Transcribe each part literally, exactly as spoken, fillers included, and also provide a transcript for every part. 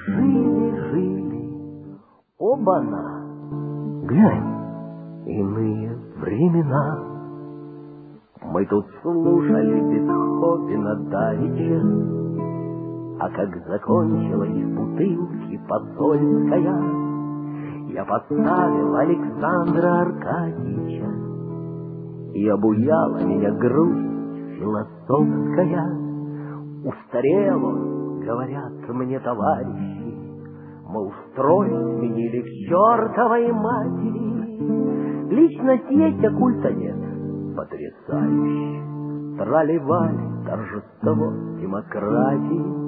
Жили-жили, оба-на, глянь, иные времена. Мы тут слушали Бетховена давеча, а как закончилась бутылки посольская, я поставил Александра Аркадьевича, и обуяла меня грусть философская. Устарел он, говорят мне товарищи, мол, строй сменили к чертовой матери. Личность есть, а культа нет. Потрясающе. Трали-вали, торжество демократии.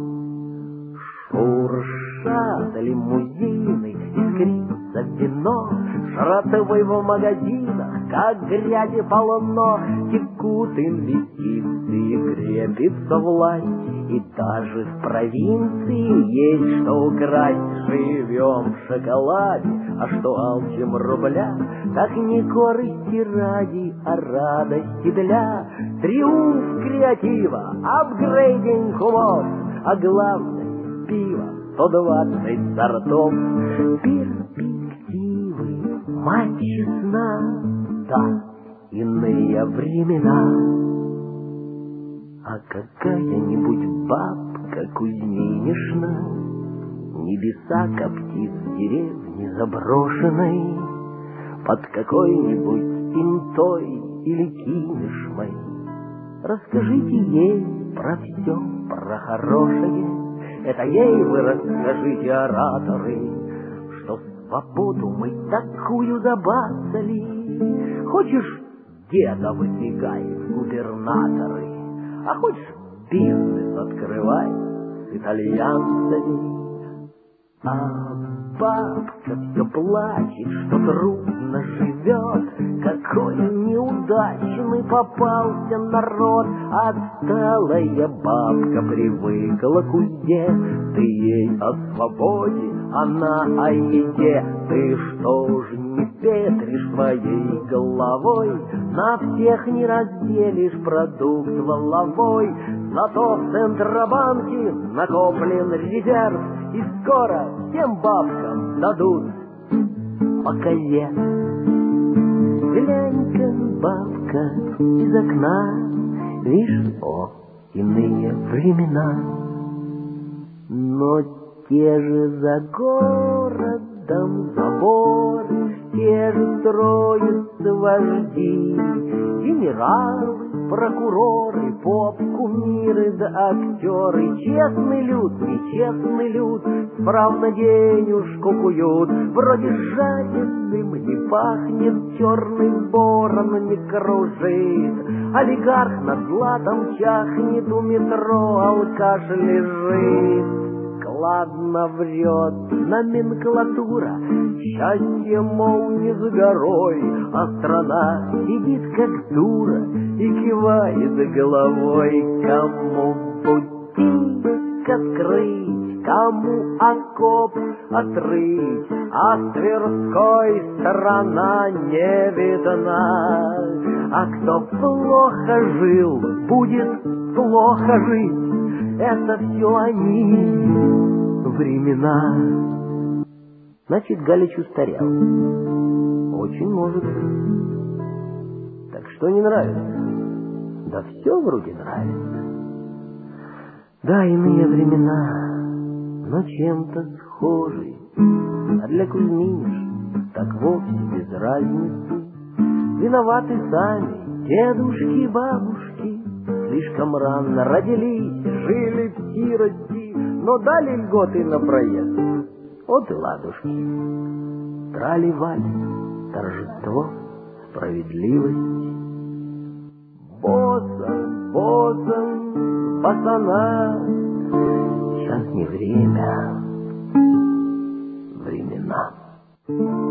Шуршат лимузины, искрится вино, шратовой в магазинах, как грязи полно. Текут инвестиции, крепится власть, и даже в провинции есть что украсть. Живем в шоколаде, а что алчим рубля, так не корысти ради, а радости для. Триумф креатива, апгрейдинг умов, а главное пиво сто двадцать сортов. Перспективы, мать честна, да, иные времена. А какая-нибудь бабка Кузьминишна небеса коптит в деревне заброшенной под какой-нибудь интой или кинешмой. Расскажите ей про все, про хорошее. Это ей вы расскажите, ораторы, что свободу мы такую забацали. Хочешь, деда выдвигай в губернаторы, а хочешь, бизнес открывай с итальянцами. А бабка все плачет, что трудно живет, какой неудачный попался народ. Отсталая бабка привыкла к узде, ты ей о свободе, она о еде. Ты что ж не петришь своей головой, на всех не разделишь продукт воловой. Зато в Центробанке накоплен резерв, и скоро всем бабкам дадут по козе. Глянь-ка, бабка, из окна, вишь, о, иные времена. Но те же за городом заборы, те же строятся вожди, генералы, прокуроры, поп-кумиры да актеры. Честный люд, нечестный люд, справно денежку куют. Вроде жареным не пахнет, черный ворон не кружит. Олигарх над златом чахнет, у метро алкаш лежит. Складно врет номенклатура, счастье, мол, не за горой, а страна сидит как дура и кивает головой. Кому бутик открыть, кому окоп отрыть, а с Тверской сторона не видна. А кто плохо жил, будет плохо жить. Это все они времена. Значит, Галич устарел. Очень может быть. Так что не нравится? Да все вроде нравится. Да, иные времена, но чем-то схожие. А для Кузьминишны так вовсе без разницы. Виноваты сами дедушки и бабушки. Слишком рано родились, жили в сирости, но дали льготы на проезд. Вот и ладушки. Трали-вали, торжество, справедливость. Боссом, боссом, пацана, сейчас не время, времена.